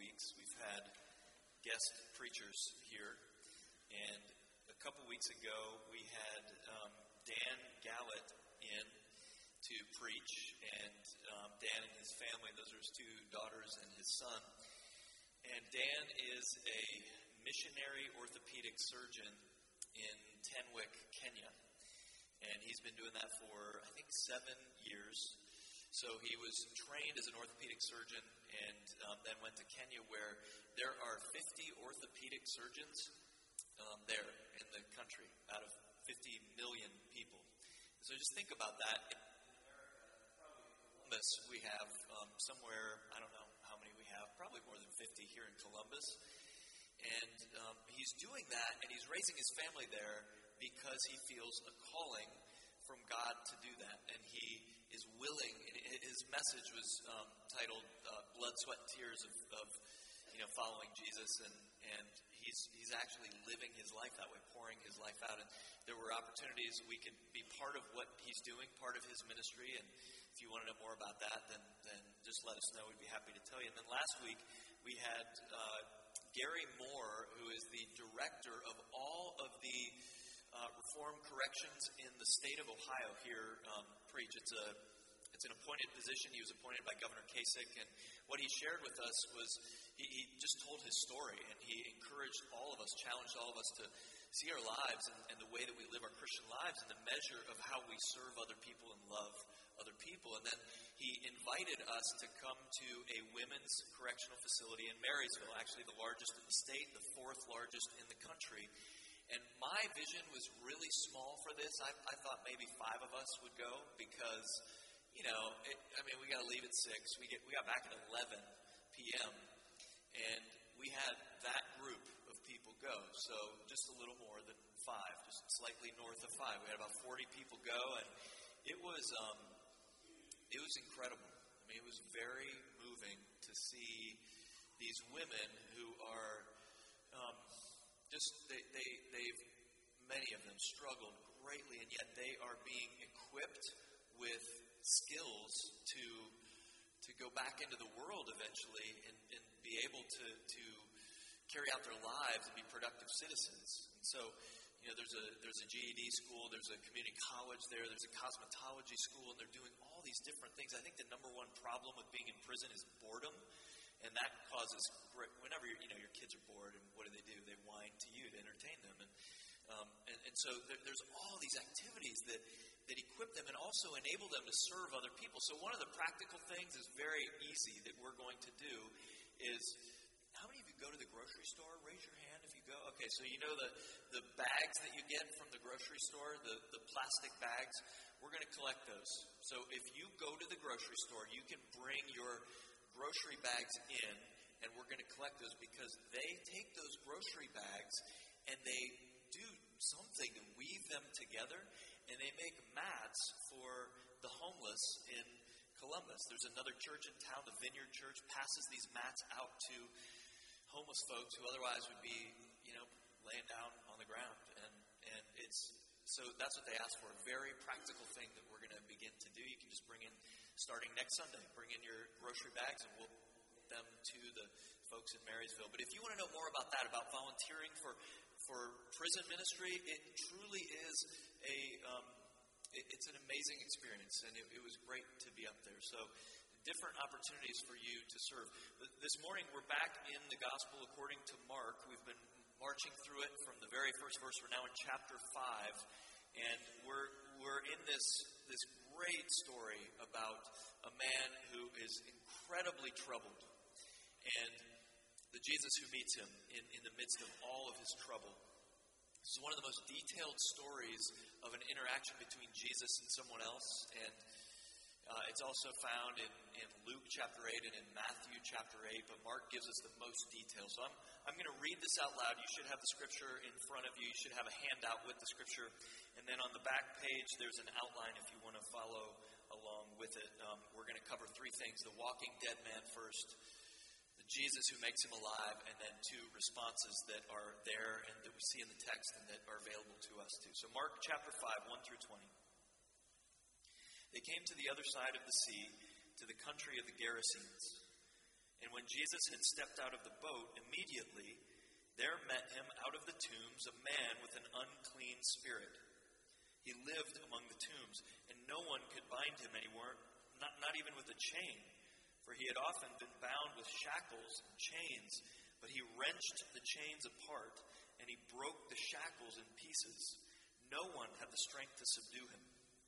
weeks. We've had guest preachers here, and a couple weeks ago we had Dan Gallett in to preach, and Dan and his family, those are his two daughters and his son. And Dan is a missionary orthopedic surgeon in Tenwick, Kenya. And he's been doing that for, I think, 7 years. So he was trained as an orthopedic surgeon and then went to Kenya, where there are 50 orthopedic surgeons there in the country out of 50 million people. So just think about that. In Columbus, we have somewhere, I don't know how many we have, probably more than 50 here in Columbus. And he's doing that, and he's raising his family there because he feels a calling from God to do that. And he is willing. His message was titled Blood, Sweat, and Tears of following Jesus. And he's actually living his life that way, pouring his life out. And there were opportunities we could be part of what he's doing, part of his ministry. And if you want to know more about that, then just let us know. We'd be happy to tell you. And then last week we had Gary Moore, who is the director of all of the Reform Corrections in the state of Ohio here, preach. It's an appointed position. He was appointed by Governor Kasich, and what he shared with us was he just told his story, and he encouraged all of us, challenged all of us to see our lives and the way that we live our Christian lives and the measure of how we serve other people and love other people. And then he invited us to come to a women's correctional facility in Marysville, actually the largest in the state, the fourth largest in the country. And my vision was really small for this. I thought maybe 5 of us would go because, we got to leave at 6. We got back at 11 p.m. and we had that group of people go. So just a little more than 5, just slightly north of 5. We had about 40 people go, and it was incredible. It was very moving to see these women who are they've many of them struggled greatly, and yet they are being equipped with skills to go back into the world eventually and be able to carry out their lives and be productive citizens. And so, there's a GED school, there's a community college there's a cosmetology school, and they're doing all these different things. I think the number one problem with being in prison is boredom, and that causes whenever your kids are bored, and what do? They whine to you to entertain them, and so there's all these activities that equip them and also enable them to serve other people. So one of the practical things is very easy that we're going to do is, how many of you go to the grocery store? Raise your hand if you go. Okay, so the bags that you get from the grocery store, the plastic bags, we're going to collect those. So if you go to the grocery store, you can bring your grocery bags in, and we're going to collect those because they take those grocery bags and they do something and weave them together, and they make mats for the homeless in Columbus. There's another church in town, the Vineyard Church, passes these mats out to homeless folks who otherwise would be, laying down on the ground. And so that's what they ask for, a very practical thing that we're going to begin to do. You can just bring in, starting next Sunday, bring in your grocery bags and we'll put them to the folks in Marysville. But if you want to know more about that, about volunteering for prison ministry, it truly is it's an amazing experience, and it was great to be up there. So different opportunities for you to serve. This morning we're back in the Gospel according to Mark. We've been marching through it from the very first verse. We're now in chapter 5, and we're in this great story about a man who is incredibly troubled, and the Jesus who meets him in the midst of all of his trouble. This is one of the most detailed stories of an interaction between Jesus and someone else, and it's also found in Luke chapter 8 and in Matthew chapter 8, but Mark gives us the most detail. So I'm going to read this out loud. You should have the scripture in front of you. You should have a handout with the scripture. And then on the back page, there's an outline if you want to follow along with it. We're going to cover 3 things: the walking dead man first, the Jesus who makes him alive, and then 2 responses that are there and that we see in the text and that are available to us too. So Mark chapter 5, 1 through 20. They came to the other side of the sea, to the country of the Gerasenes. And when Jesus had stepped out of the boat, immediately there met him out of the tombs a man with an unclean spirit. He lived among the tombs, and no one could bind him anymore, not even with a chain. For he had often been bound with shackles and chains, but he wrenched the chains apart, and he broke the shackles in pieces. No one had the strength to subdue him.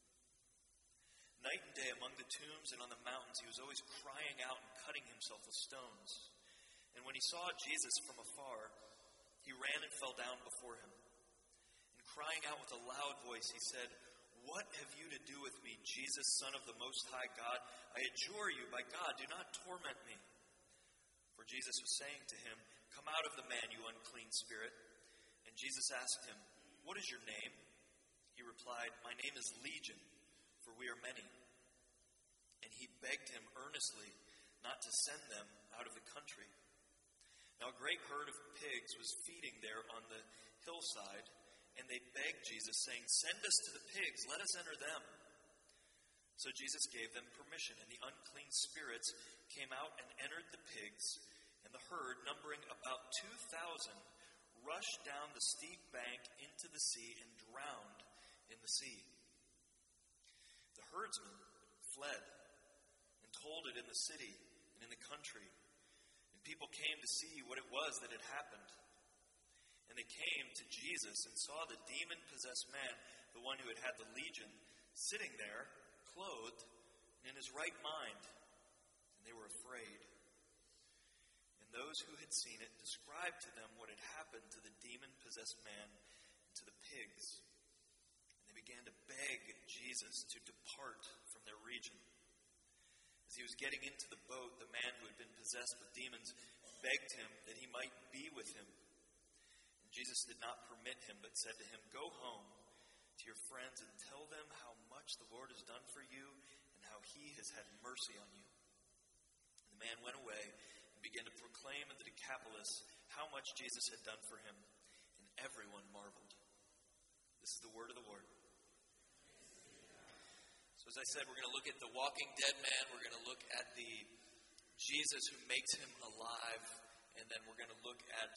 Night and day among the tombs and on the mountains, he was always crying out and cutting himself with stones. And when he saw Jesus from afar, he ran and fell down before him. And crying out with a loud voice, he said, "What have you to do with me, Jesus, Son of the Most High God? I adjure you, by God, do not torment me." For Jesus was saying to him, "Come out of the man, you unclean spirit." And Jesus asked him, "What is your name?" He replied, "My name is Legion, for we are many." And he begged him earnestly not to send them out of the country. Now a great herd of pigs was feeding there on the hillside, and they begged Jesus, saying, "Send us to the pigs, let us enter them." So Jesus gave them permission, and the unclean spirits came out and entered the pigs, and the herd, numbering about 2,000, rushed down the steep bank into the sea and drowned in the sea. The herdsmen fled and told it in the city and in the country. And people came to see what it was that had happened. And they came to Jesus and saw the demon-possessed man, the one who had had the legion, sitting there, clothed, and in his right mind. And they were afraid. And those who had seen it described to them what had happened to the demon-possessed man and to the pigs. And they began to beg Jesus to depart from their region. As he was getting into the boat, the man who had been possessed with demons begged him that he might be with him. And Jesus did not permit him, but said to him, "Go home to your friends and tell them how much the Lord has done for you and how he has had mercy on you." And the man went away and began to proclaim in the Decapolis how much Jesus had done for him, and everyone marveled. This is the word of the Lord. So as I said, we're going to look at the walking dead man. We're going to look at the Jesus who makes him alive. And then we're going to look at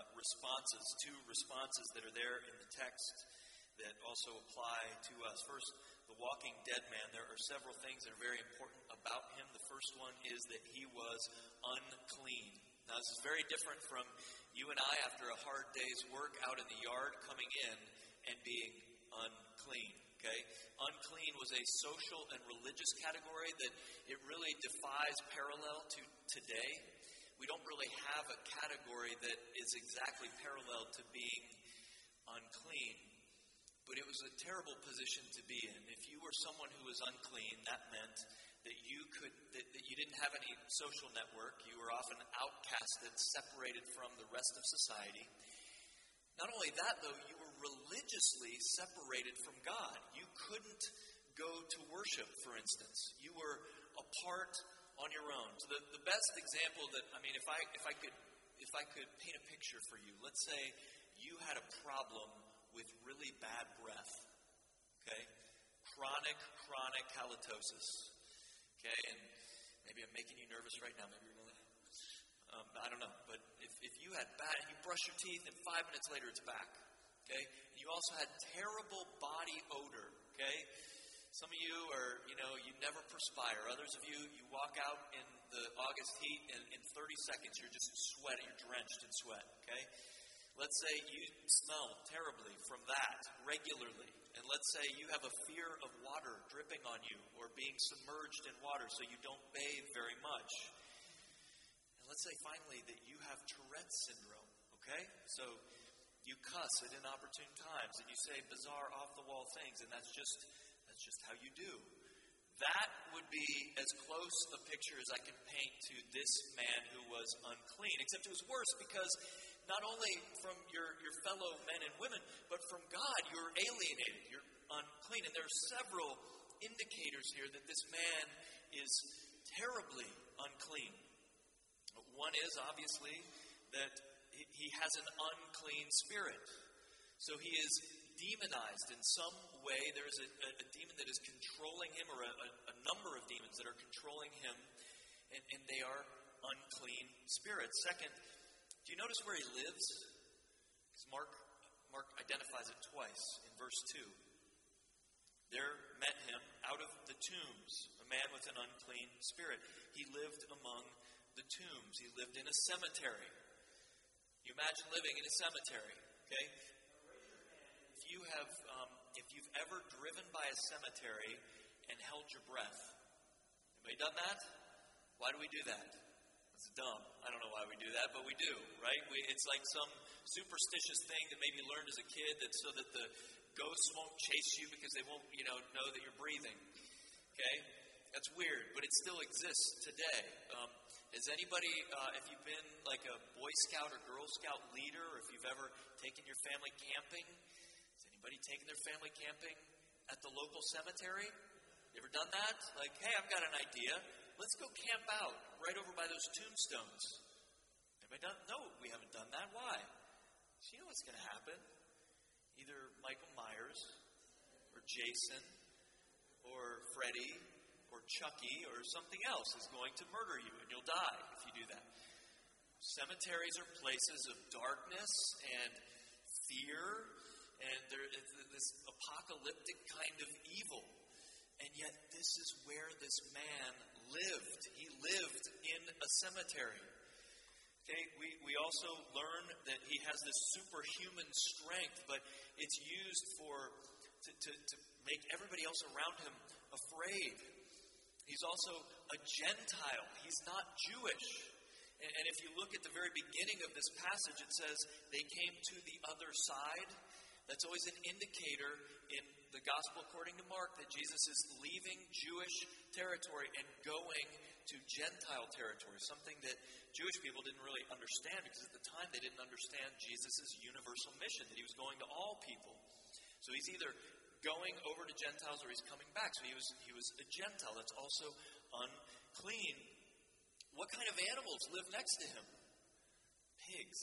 two responses that are there in the text that also apply to us. First, the walking dead man. There are several things that are very important about him. The first one is that he was unclean. Now, this is very different from you and I after a hard day's work out in the yard coming in and being unclean. Okay? Unclean was a social and religious category that it really defies parallel to today. We don't really have a category that is exactly parallel to being unclean. But it was a terrible position to be in. If you were someone who was unclean, that meant that you didn't have any social network. You were often outcasted, separated from the rest of society. Not only that, though, you were religiously separated from God. You couldn't go to worship, for instance. You were apart on your own. So the best example that, if I could paint a picture for you, let's say you had a problem with really bad breath, okay? Chronic halitosis, okay? And maybe I'm making you nervous right now. Maybe you're going to, I don't know. But if you had bad, you brush your teeth and 5 minutes later it's back, okay? And you also had terrible body odor, okay? Some of you are, you never perspire. Others of you walk out in the August heat and in 30 seconds you're just sweating, you're drenched in sweat, okay? Let's say you smell terribly from that regularly. And let's say you have a fear of water dripping on you or being submerged in water so you don't bathe very much. And let's say finally that you have Tourette's syndrome, okay? So you cuss at inopportune times and you say bizarre off-the-wall things, and that's just how you do. That would be as close a picture as I can paint to this man who was unclean. Except it was worse because not only from your fellow men and women, but from God, you're alienated, you're unclean. And there are several indicators here that this man is terribly unclean. One is obviously that he has an unclean spirit. So he is demonized in some way. There is a demon that is controlling him, or a number of demons that are controlling him, and they are unclean spirits. Second, do you notice where he lives? Because Mark identifies it twice in verse 2. There met him out of the tombs a man with an unclean spirit. He lived among the tombs. He lived in a cemetery. You imagine living in a cemetery, okay? If you've ever driven by a cemetery and held your breath. Anybody done that? Why do we do that? It's dumb. I don't know why we do that, but we do, right? It's like some superstitious thing that maybe learned as a kid that so that the ghosts won't chase you because they won't, know that you're breathing. Okay? That's weird, but it still exists today. Has anybody, if you've been like a Boy Scout or Girl Scout leader, or if you've ever taken your family camping, has anybody taken their family camping at the local cemetery? You ever done that? Like, hey, I've got an idea. Let's go camp out right over by those tombstones. Anybody done? No, we haven't done that. Why? So you know what's going to happen? Either Michael Myers or Jason or Freddy or Chucky or something else is going to murder you, and you'll die if you do that. Cemeteries are places of darkness and fear, and it's this apocalyptic kind of evil. And yet this is where this man lived. He lived in a cemetery. Okay, we also learn that he has this superhuman strength, but it's used to make everybody else around him afraid. He's also a Gentile. He's not Jewish. And if you look at the very beginning of this passage, it says they came to the other side. That's always an indicator in the gospel according to Mark that Jesus is leaving Jewish territory and going to Gentile territory, something that Jewish people didn't really understand because at the time they didn't understand Jesus' universal mission, that he was going to all people. So he's either going over to Gentiles or he's coming back. So he was a Gentile. That's also unclean. What kind of animals live next to him? Pigs.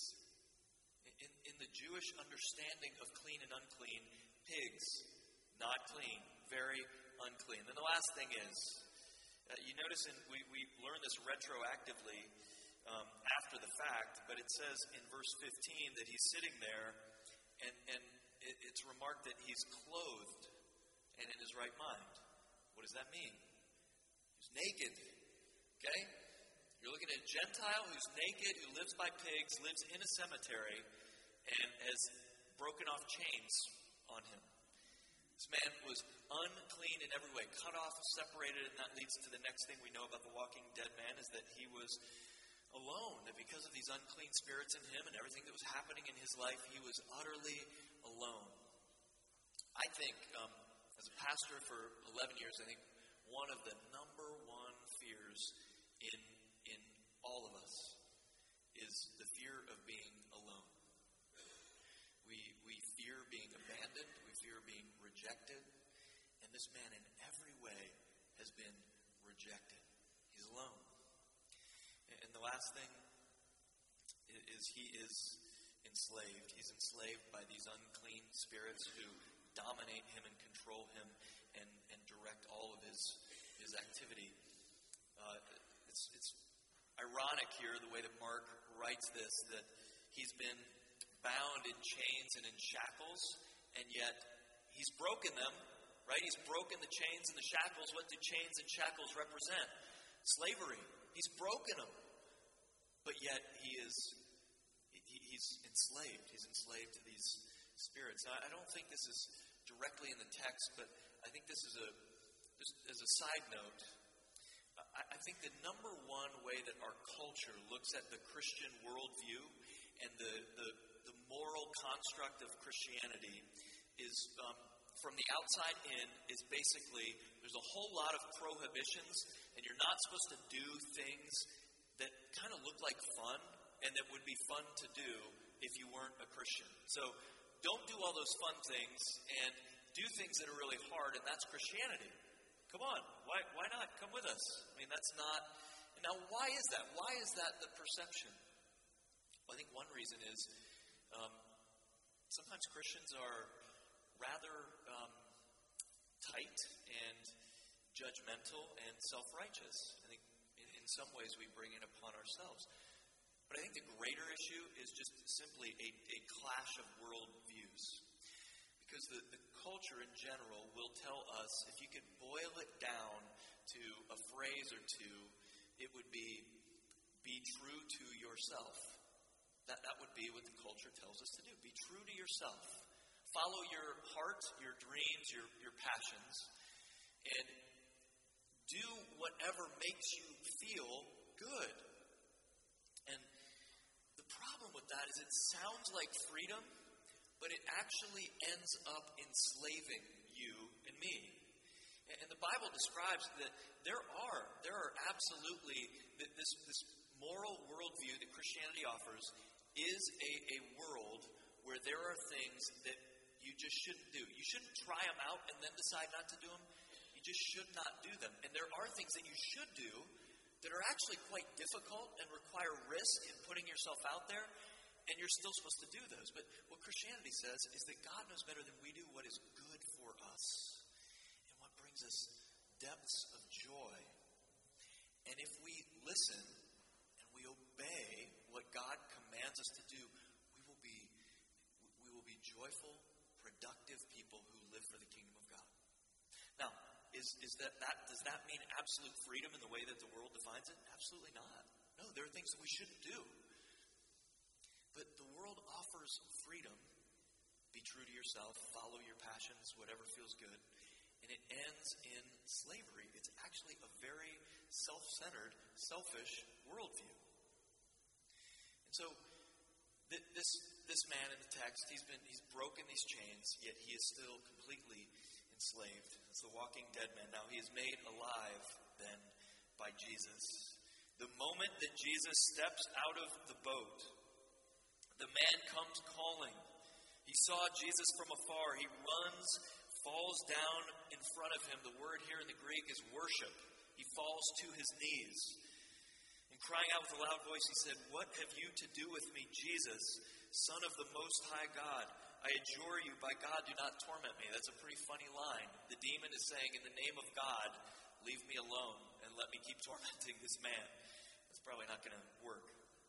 In the Jewish understanding of clean and unclean, pigs, not clean, very unclean. And the last thing is, you notice we learn this retroactively after the fact, but it says in verse 15 that he's sitting there, and it's remarked that he's clothed and in his right mind. What does that mean? He's naked. Okay? You're looking at a Gentile who's naked, who lives by pigs, lives in a cemetery, and has broken off chains on him. This man was unclean in every way, cut off, separated, and that leads to the next thing we know about the walking dead man is that he was alone, that because of these unclean spirits in him and everything that was happening in his life, he was utterly alone. I think, as a pastor for 11 years, I think one of the number one fears in all of us is the fear of being alone. We fear being abandoned. We fear being rejected. And this man in every way has been rejected. He's alone. And the last thing is he is enslaved. He's enslaved by these unclean spirits who dominate him and control him and direct all of his activity. It's ironic here, the way that Mark writes this, that he's been bound in chains and in shackles, and yet he's broken them, right? He's broken the chains and the shackles. What do chains and shackles represent? Slavery. He's broken them. But yet he's enslaved. He's enslaved to these spirits. Now, I don't think this is directly in the text, but I think this is just as a side note. I think the number one way that our culture looks at the Christian worldview and the moral construct of Christianity is, from the outside in, is basically there's a whole lot of prohibitions, and you're not supposed to do things that kind of look like fun and that would be fun to do if you weren't a Christian. So don't do all those fun things and do things that are really hard, and that's Christianity. Come on, why not? Come with us. I mean, that's not... Now, why is that? Why is that the perception? Well, I think one reason is sometimes Christians are rather tight and judgmental and self-righteous. I think in some ways we bring it upon ourselves. But I think the greater issue is just simply a clash of worldviews. Because the culture in general will tell us, if you could boil it down to a phrase or two, it would be true to yourself. That would be what the culture tells us to do. Be true to yourself. Follow your heart, your dreams, your passions, and do whatever makes you feel good. And the problem with that is it sounds like freedom, but it actually ends up enslaving you and me. And the Bible describes that there are absolutely this moral worldview that Christianity offers is a world where there are things that you just shouldn't do. You shouldn't try them out and then decide not to do them. You just should not do them. And there are things that you should do that are actually quite difficult and require risk in putting yourself out there, and you're still supposed to do those. But what Christianity says is that God knows better than we do what is good for us and what brings us depths of joy. And if we listen and we obey what God commands us to do, we will be joyful, productive people who live for the kingdom of God. Now, does that mean absolute freedom in the way that the world defines it? Absolutely not. No, there are things that we shouldn't do. But the world offers freedom. Be true to yourself, follow your passions, whatever feels good. And it ends in slavery. It's actually a very self-centered, selfish worldview. And so this man in the text, he's broken these chains, yet he is still completely enslaved. It's the walking dead man. Now he is made alive then by Jesus. The moment that Jesus steps out of the boat, the man comes calling. He saw Jesus from afar. He runs, falls down in front of him. The word here in the Greek is worship. He falls to his knees. And crying out with a loud voice, he said, "What have you to do with me, Jesus, Son of the Most High God? I adjure you, by God, do not torment me." That's a pretty funny line. The demon is saying, in the name of God, leave me alone and let me keep tormenting this man. That's probably not going to work.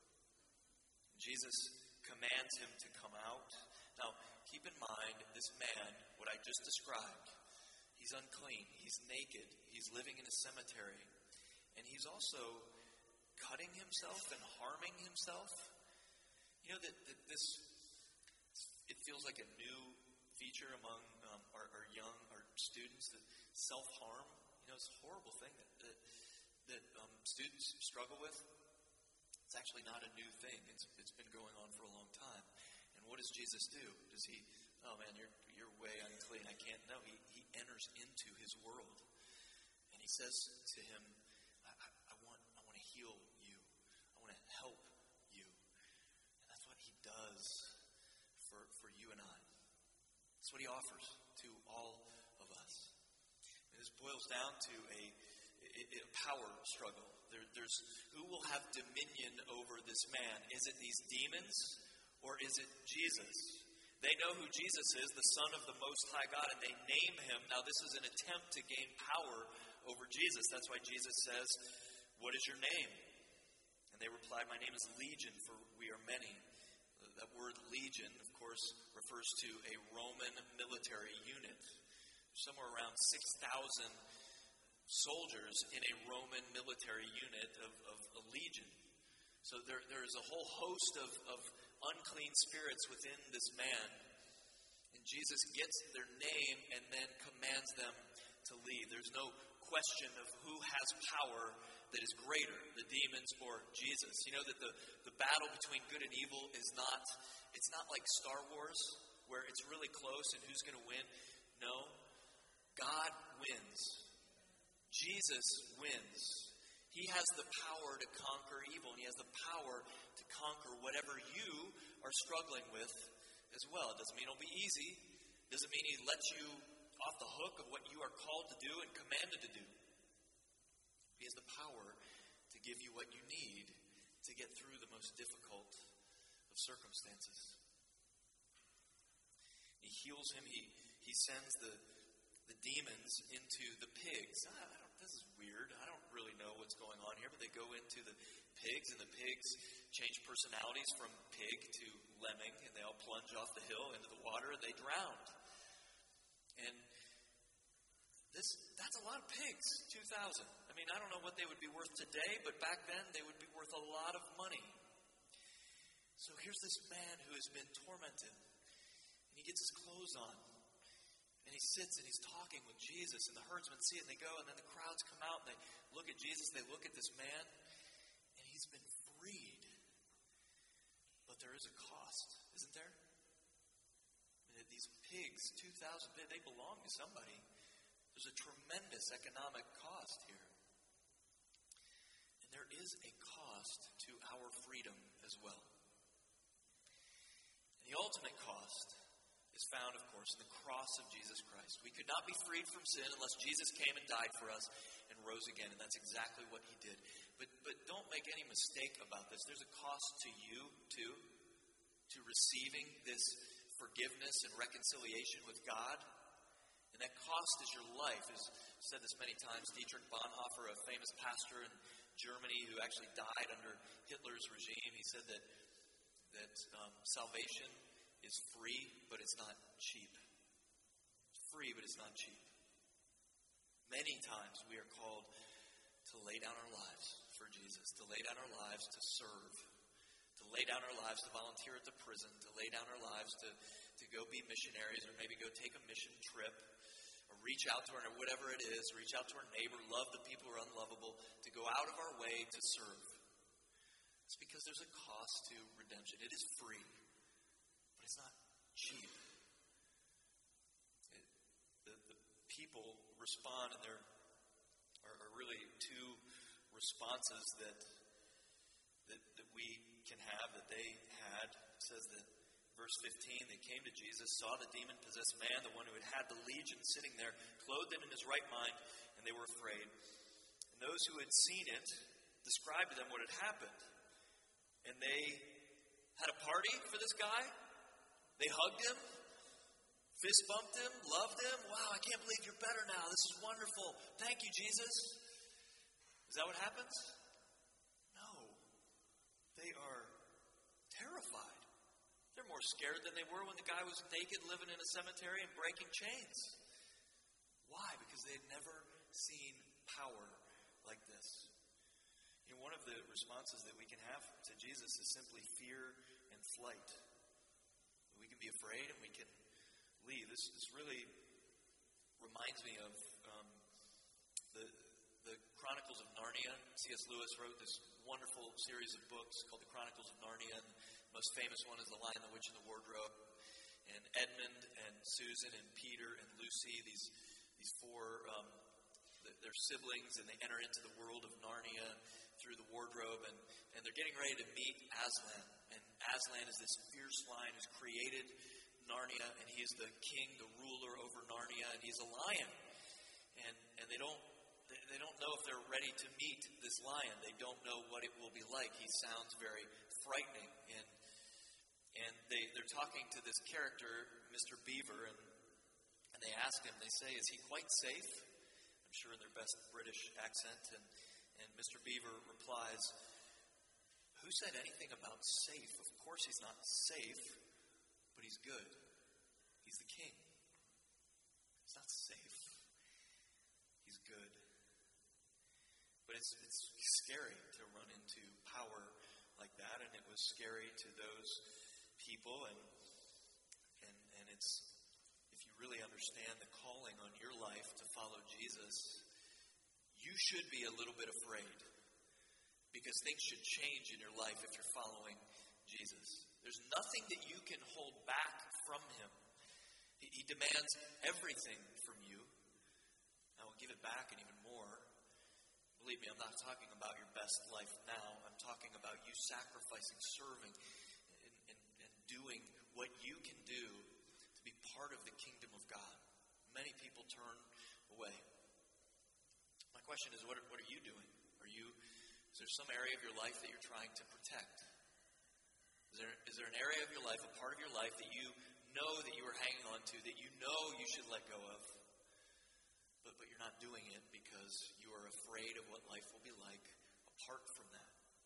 Jesus commands him to come out. Now, keep in mind, this man, what I just described, he's unclean, he's naked, he's living in a cemetery, and he's also cutting himself and harming himself. You know that this, it feels like a new feature among our students, that self-harm. You know, it's a horrible thing that students struggle with. It's actually not a new thing. It's been going on for a long time. And what does Jesus do? Does he, "Oh man, you're way unclean, I can't." No, he enters into his world. And he says to him, I want to heal you. I want to help you. And that's what he does for you and I. That's what he offers to all of us. And this boils down to a power struggle. There's who will have dominion over this man? Is it these demons or is it Jesus? They know who Jesus is, the Son of the Most High God, and they name him. Now this is an attempt to gain power over Jesus. That's why Jesus says, "What is your name?" And they replied, "My name is Legion, for we are many." That word legion, of course, refers to a Roman military unit. Somewhere around 6,000 soldiers in a Roman military unit of a legion. So there is a whole host of unclean spirits within this man. And Jesus gets their name and then commands them to leave. There's no question of who has power that is greater, the demons or Jesus. You know that the battle between good and evil it's not like Star Wars, where it's really close and who's going to win. No, God wins. Jesus wins. He has the power to conquer evil, and he has the power to conquer whatever you are struggling with as well. It doesn't mean it'll be easy. It doesn't mean he lets you off the hook of what you are called to do and commanded to do. He has the power to give you what you need to get through the most difficult of circumstances. He heals him. He sends the demons into the pigs. this is weird. I don't really know what's going on here. But they go into the pigs, and the pigs change personalities from pig to lemming, and they all plunge off the hill into the water, and they drowned. And that's a lot of pigs, 2,000. I mean, I don't know what they would be worth today, but back then they would be worth a lot of money. So here's this man who has been tormented, and he gets his clothes on, and he sits and he's talking with Jesus, and the herdsmen see it, and they go, and then the crowds come out, and they look at Jesus, they look at this man, and he's been freed. But there is a cost, isn't there? I mean, these pigs, 2,000 pigs, they belong to somebody. There's a tremendous economic cost here. And there is a cost to our freedom as well. And the ultimate cost is found, of course, in the cross of Jesus Christ. We could not be freed from sin unless Jesus came and died for us and rose again, and that's exactly what he did. But don't make any mistake about this. There's a cost to you, too, to receiving this forgiveness and reconciliation with God. And that cost is your life. I've said this many times. Dietrich Bonhoeffer, a famous pastor in Germany who actually died under Hitler's regime, he said that salvation is free, but it's not cheap. It's free, but it's not cheap. Many times we are called to lay down our lives for Jesus, to lay down our lives to serve, to lay down our lives to volunteer at the prison, to lay down our lives to go be missionaries, or maybe go take a mission trip, or reach out to our, whatever it is, reach out to our neighbor, love the people who are unlovable, to go out of our way to serve. It's because there's a cost to redemption. It is free, but it's not cheap. The people respond, and there are really two responses that we can have, that they had. It says that verse 15, they came to Jesus, saw the demon-possessed man, the one who had the legion, sitting there, clothed him in his right mind, and they were afraid. And those who had seen it described to them what had happened. And they had a party for this guy. They hugged him, fist bumped him, loved him. Wow, I can't believe you're better now. This is wonderful. Thank you, Jesus. Is that what happens? No. They are terrified. They're more scared than they were when the guy was naked, living in a cemetery and breaking chains. Why? Because they had never seen power like this. You know, one of the responses that we can have to Jesus is simply fear and flight. We can be afraid and we can leave. This really reminds me of the Chronicles of Narnia. C.S. Lewis wrote this wonderful series of books called the Chronicles of Narnia. And the most famous one is The Lion, the Witch, and the Wardrobe. And Edmund and Susan and Peter and Lucy, these four, they're siblings, and they enter into the world of Narnia through the wardrobe, and they're getting ready to meet Aslan. And Aslan is this fierce lion who's created Narnia, and he is the king, the ruler over Narnia, and he's a lion. And they don't know if they're ready to meet this lion. They don't know what it will be like. He sounds very frightening. And they're talking to this character, Mr. Beaver, and they ask him, they say, is he quite safe? I'm sure in their best British accent. And Mr. Beaver replies, who said anything about safe? Of course he's not safe, but he's good. He's the king. He's not safe. He's good. But it's scary to run into power like that, and it was scary to those people, and it's, if you really understand the calling on your life to follow Jesus, you should be a little bit afraid, because things should change in your life if you're following Jesus. There's nothing that you can hold back from him. He demands everything from you. I will give it back and even more. Believe me, I'm not talking about your best life now. I'm talking about you sacrificing, serving, and doing what you can do to be part of the kingdom of God. Many people turn away. My question is, what are you doing? Is there some area of your life that you're trying to protect? Is there an area of your life, a part of your life that you know that you are hanging on to, that you know you should let go of, but you're not doing it because you are afraid of what life will be like apart from that.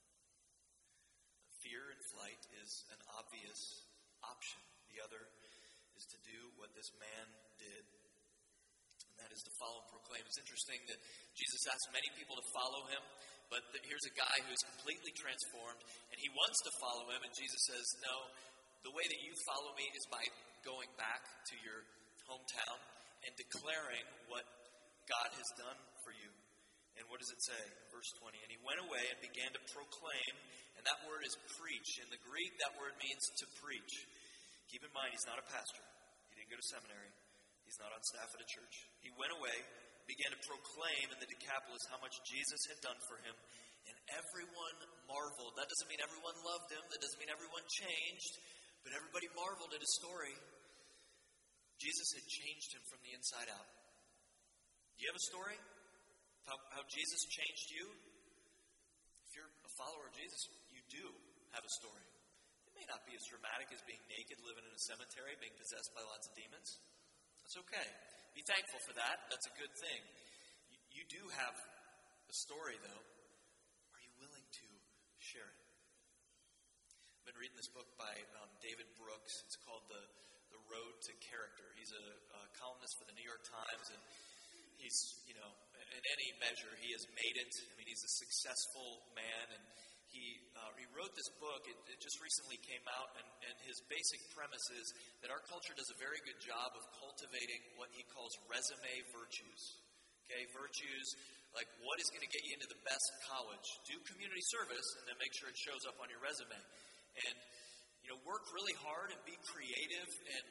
Fear and flight is an obvious option. The other is to do what this man did, and that is to follow and proclaim. It's interesting that Jesus asked many people to follow him, but here's a guy who is completely transformed, and he wants to follow him, and Jesus says, no, the way that you follow me is by going back to your hometown and declaring what God has done for you. And what does it say? Verse 20, and he went away and began to proclaim, and that word is preach. In the Greek, that word means to preach. Keep in mind, he's not a pastor. He didn't go to seminary. He's not on staff at a church. He went away, began to proclaim in the Decapolis how much Jesus had done for him, and everyone marveled. That doesn't mean everyone loved him. That doesn't mean everyone changed, but everybody marveled at his story. Jesus had changed him from the inside out. Do you have a story? How Jesus changed you? If you're a follower of Jesus, you do have a story. It may not be as dramatic as being naked, living in a cemetery, being possessed by lots of demons. That's okay. Be thankful for that. That's a good thing. You do have a story, though. Are you willing to share it? I've been reading this book by David Brooks. It's called The Road to Character. He's a columnist for the New York Times, and he's, in any measure, he has made it. I mean, he's a successful man, and he wrote this book. It just recently came out, and his basic premise is that our culture does a very good job of cultivating what he calls resume virtues. Okay, virtues like what is going to get you into the best college. Do community service, and then make sure it shows up on your resume. And, work really hard and be creative and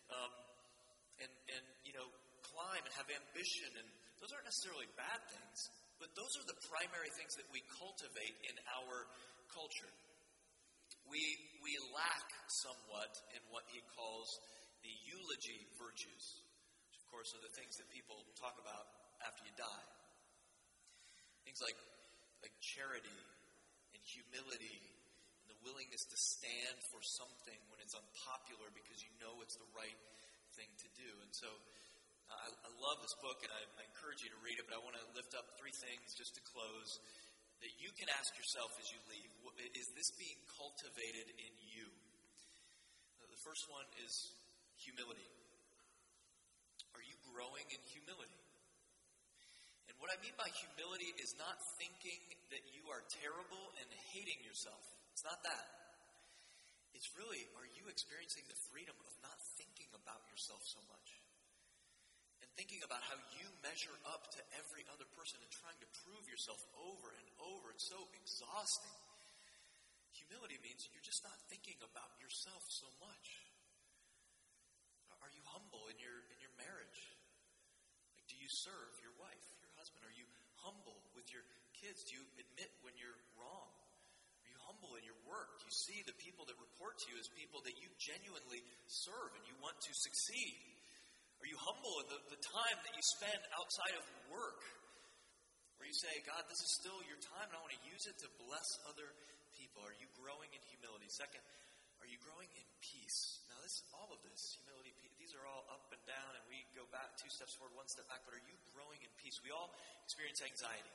climb and have ambition, and those aren't necessarily bad things, but those are the primary things that we cultivate in our culture. We lack somewhat in what he calls the eulogy virtues, which of course are the things that people talk about after you die. Things like charity and humility and the willingness to stand for something when it's unpopular because you know it's the right thing to do. And so I love this book, and I encourage you to read it, but I want to lift up three things just to close that you can ask yourself as you leave. Is this being cultivated in you? The first one is humility. Are you growing in humility? And what I mean by humility is not thinking that you are terrible and hating yourself. It's not that. It's really, are you experiencing the freedom of not thinking about yourself so much? And thinking about how you measure up to every other person and trying to prove yourself over and over. It's so exhausting. Humility means you're just not thinking about yourself so much. Are you humble in your marriage? Do you serve your wife, your husband? Are you humble with your kids? Do you admit when you're wrong? Are you humble in your work? Do you see the people that report to you as people that you genuinely serve and you want to succeed? Are you humble in the time that you spend outside of work? Where you say, God, this is still your time and I want to use it to bless other people. Are you growing in humility? Second, are you growing in peace? Now, all of this, humility, peace, these are all up and down, and we go back 2 steps forward, 1 step back, but are you growing in peace? We all experience anxiety.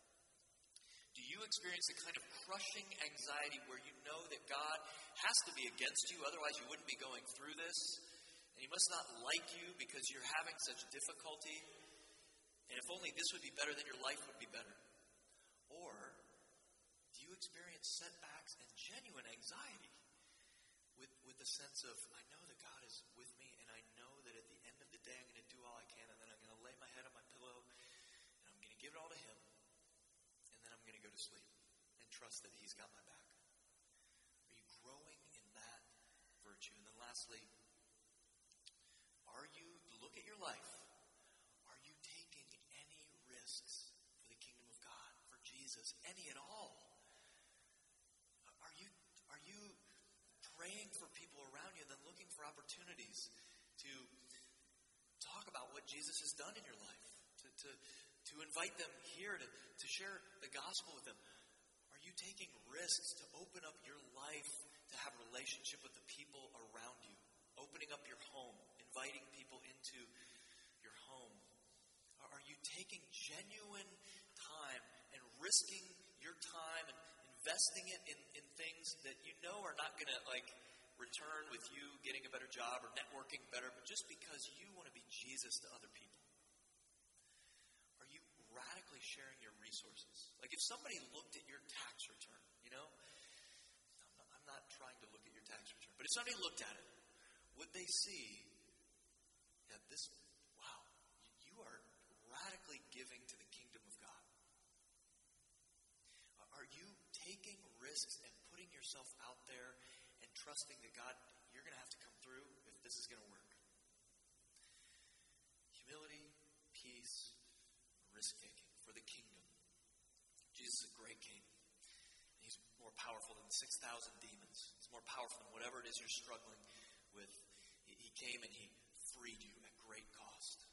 Do you experience the kind of crushing anxiety where you know that God has to be against you, otherwise you wouldn't be going through this? And he must not like you because you're having such difficulty. And if only this would be better, then your life would be better. Or do you experience setbacks and genuine anxiety with the sense of, I know that God is with me, and I know that at the end of the day I'm going to do all I can, and then I'm going to lay my head on my pillow, and I'm going to give it all to him, and then I'm going to go to sleep and trust that he's got my back. Are you growing in that virtue? And then lastly, look at your life. Are you taking any risks for the kingdom of God, for Jesus, any at all? Are you praying for people around you and then looking for opportunities to talk about what Jesus has done in your life, to invite them here to share the gospel with them? Are you taking risks to open up your life to have a relationship with the people around you? Opening up your home, inviting people into your home. Are Are you taking genuine time and risking your time and investing it in things that you know are not going to return with you getting a better job or networking better, but just because you want to be Jesus to other people? Are you radically sharing your resources? Like if somebody looked at your tax return, I'm not trying to look at your tax return, but if somebody looked at it, would they see that you are radically giving to the kingdom of God? Are you taking risks and putting yourself out there and trusting that God, you're going to have to come through if this is going to work? Humility, peace, risk-taking for the kingdom. Jesus is a great king. He's more powerful than 6,000 demons. He's more powerful than whatever it is you're struggling with. He came and he freed you at great cost.